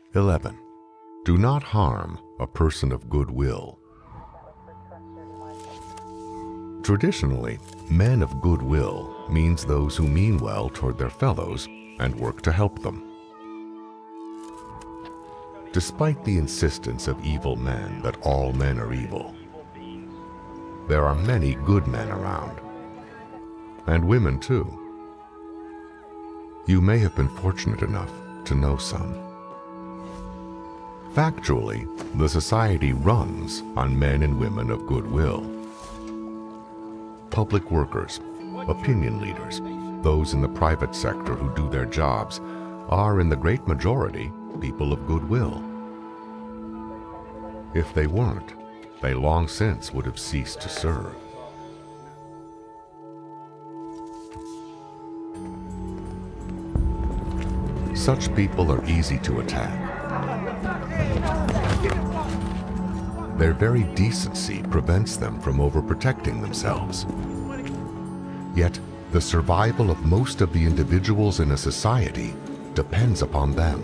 11. Do not harm a person of good will. Traditionally, men of good will means those who mean well toward their fellows and work to help them. Despite the insistence of evil men that all men are evil, there are many good men around, and women too. You may have been fortunate enough to know some. Factually, the society runs on men and women of good will. Public workers, opinion leaders, those in the private sector who do their jobs are in the great majority people of good will. If they weren't, they long since would have ceased to serve. Such people are easy to attack. Their very decency prevents them from overprotecting themselves. Yet, the survival of most of the individuals in a society depends upon them.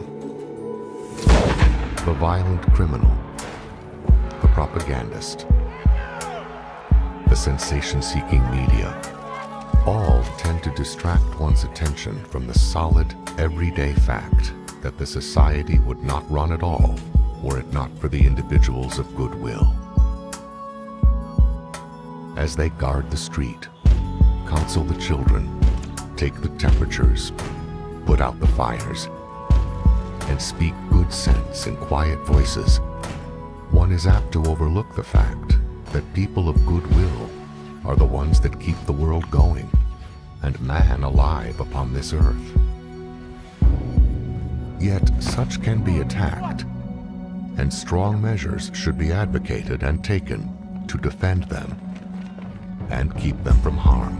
The violent criminal, the propagandist, the sensation-seeking media, all tend to distract one's attention from the solid, everyday fact that the society would not run at all were it not for the individuals of goodwill. As they guard the street, counsel the children, take the temperatures, put out the fires, and speak good sense in quiet voices, one is apt to overlook the fact that people of goodwill are the ones that keep the world going and man alive upon this earth. Yet such can be attacked, and strong measures should be advocated and taken to defend them and keep them from harm.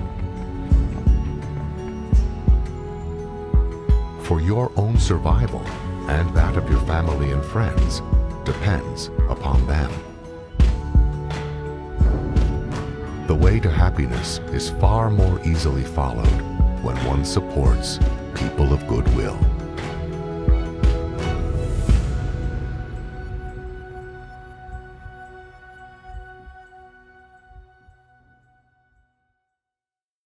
For your own survival and that of your family and friends depends upon them. The way to happiness is far more easily followed when one supports people of goodwill.